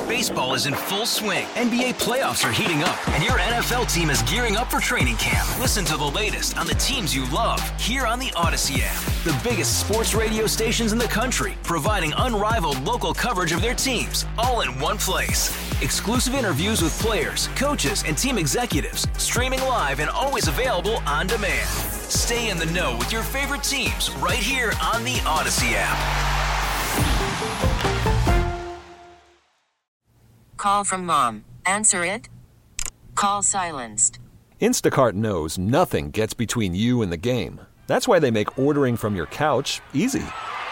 Baseball is in full swing. NBA playoffs are heating up, and your NFL team is gearing up for training camp. Listen to the latest on the teams you love here on the Odyssey app. The biggest sports radio stations in the country, providing unrivaled local coverage of their teams, all in one place. Exclusive interviews with players, coaches, and team executives, streaming live and always available on demand. Stay in the know with your favorite teams right here on the Odyssey app. Call from mom. Answer it. Call silenced. Instacart knows nothing gets between you and the game. That's why they make ordering from your couch easy.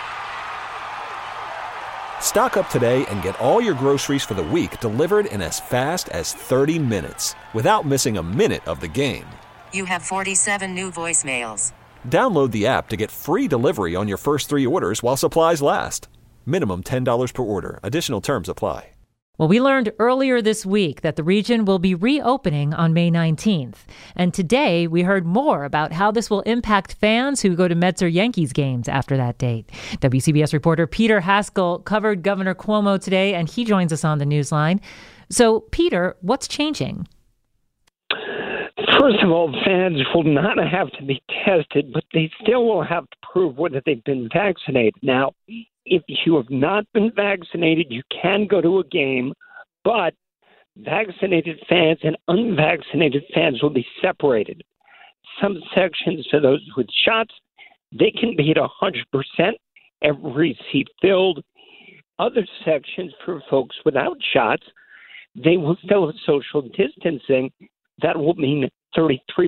Stock up today and get all your groceries for the week delivered in as fast as 30 minutes without missing a minute of the game. You have 47 new voicemails. Download the app to get free delivery on your first 3 orders while supplies last. Minimum $10 per order. Additional terms apply. Well, we learned earlier this week that the region will be reopening on May 19th. And today we heard more about how this will impact fans who go to Mets or Yankees games after that date. WCBS reporter Peter Haskell covered Governor Cuomo today, and he joins us on the Newsline. So, Peter, what's changing? First of all, fans will not have to be tested, but they still will have to prove whether they've been vaccinated. Now, if you have not been vaccinated, you can go to a game, but vaccinated fans and unvaccinated fans will be separated. Some sections for those with shots, they can be at 100%, every seat filled. Other sections for folks without shots, they will still have social distancing. That will mean 33%.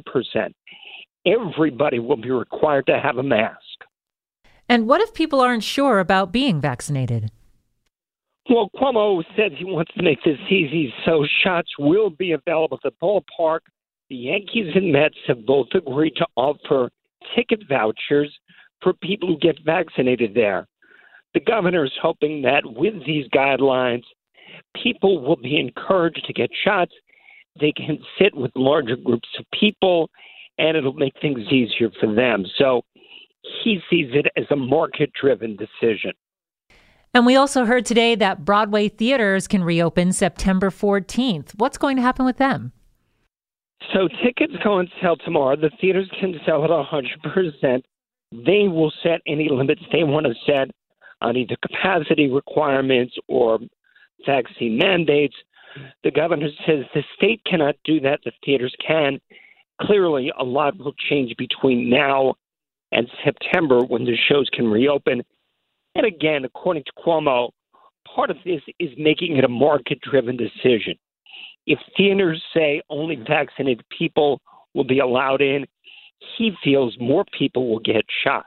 Everybody will be required to have a mask. And what if people aren't sure about being vaccinated? Well, Cuomo says he wants to make this easy, so shots will be available at the ballpark. The Yankees and Mets have both agreed to offer ticket vouchers for people who get vaccinated there. The governor is hoping that with these guidelines, people will be encouraged to get shots. They can sit with larger groups of people, and it'll make things easier for them. So he sees it as a market-driven decision. And we also heard today that Broadway theaters can reopen September 14th. What's going to happen with them? So tickets go on sale tomorrow. The theaters can sell at 100%. They will set any limits they want to set on either capacity requirements or vaccine mandates. The governor says the state cannot do that. The theaters can. Clearly, a lot will change between now and September when the shows can reopen. And again, according to Cuomo, part of this is making it a market-driven decision. If theaters say only vaccinated people will be allowed in, he feels more people will get shots.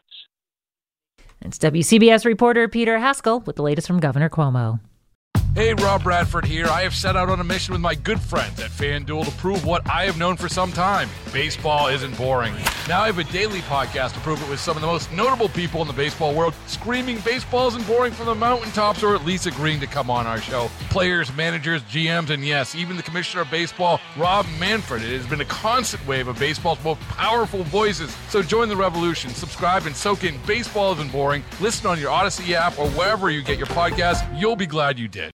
It's WCBS reporter Peter Haskell with the latest from Governor Cuomo. Hey, Rob Bradford here. I have set out on a mission with my good friends at FanDuel to prove what I have known for some time. Baseball isn't boring. Now I have a daily podcast to prove it with some of the most notable people in the baseball world, screaming baseball isn't boring from the mountaintops, or at least agreeing to come on our show. Players, managers, GMs, and yes, even the commissioner of baseball, Rob Manfred. It has been a constant wave of baseball's most powerful voices. So join the revolution. Subscribe and soak in Baseball Isn't Boring. Listen on your Odyssey app or wherever you get your podcasts. You'll be glad you did.